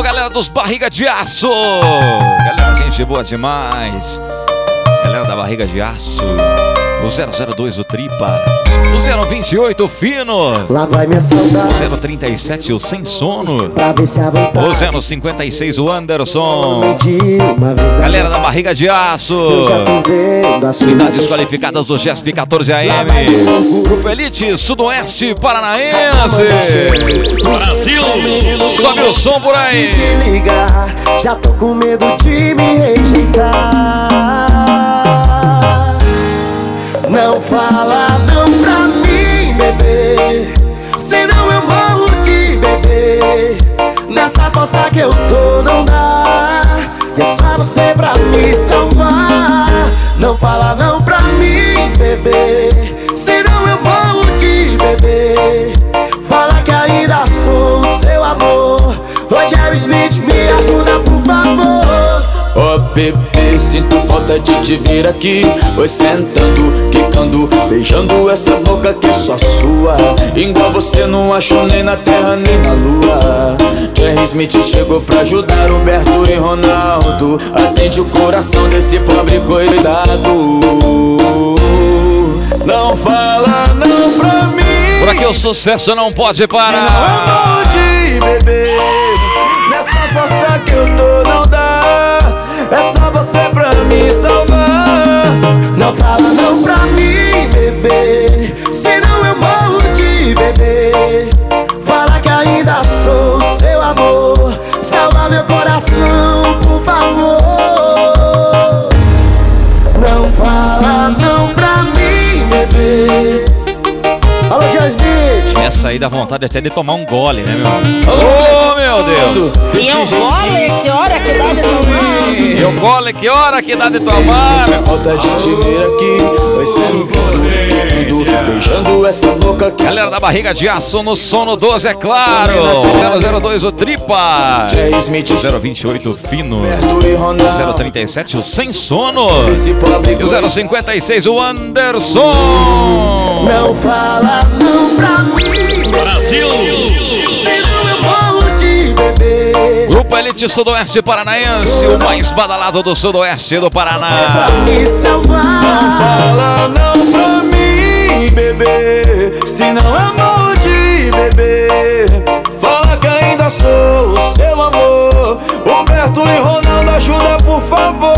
galera dos Barriga de Aço. Galera, gente boa demais. Galera da Barriga de Aço. O 002, o Tripa. O 028, o Fino. Lá vai minha saudade. O 037, o Sem Sono. Pra ver se a vontade. O 056, o Anderson. Uma vez Galera da Barriga de Aço. eu já tô vendo a sua Unidades qualificadas do GESP 14 AM. Grupo Elite Sudoeste Paranaense. Brasil! Sobe o som por aí. me ligar. Já tô com medo de me rejeitar. Não fala não pra mim, bebê, senão eu morro de bebê. Nessa força que eu tô não dá. É só você pra me salvar. Não fala não pra mim, bebê, senão eu morro de bebê. Fala que ainda sou o seu amor. Ô Jerry Smith, me ajuda por favor. Ô bebê, sinto falta de te ver aqui. Oi, sentando, quicando, beijando essa boca que é só sua. Igual você não achou nem na terra nem na lua. Jerry Smith chegou pra ajudar Humberto e Ronaldo. Atende o coração desse pobre coitado. Não fala não pra mim. Por aqui o sucesso não pode parar. Não é mal de bebê. Nessa força que eu tô não dá. É só você pra me salvar. Não fala não pra mim, bebê, senão eu morro de bebê. Fala que ainda sou o seu amor. Salva meu coração, por favor. Não fala não pra mim, bebê. Alô, Jerry Smith. Essa aí dá vontade até de tomar um gole, né, meu? Oh, meu Deus! E eu gole, que hora que dá de tomar? E o gole, que hora que dá de tomar? Falta de te ver aqui. Vai ser beijando essa boca que Galera da Barriga de Aço no sono 12, é claro. 002, o Tripa. Jerry Smith, 028, o Fino. Humberto e Ronaldo. 037, o Sem Sono. Esse pobre E o 056, o Anderson. Não fala não pra mim, Brasil! senão eu morro de bebê. Grupo Elite Sudoeste Paranaense, o mais badalado do Sudoeste do Paraná. Pra me salvar. Fala não pra mim, bebê, senão é mal de bebê. Fala que ainda sou o seu amor. Humberto e Ronaldo, ajuda por favor.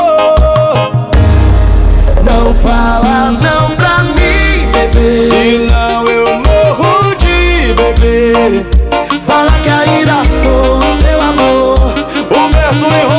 Não fala não pra mim, bebê, Senão eu morro de bebê. fala que ainda sou o seu amor. Humberto e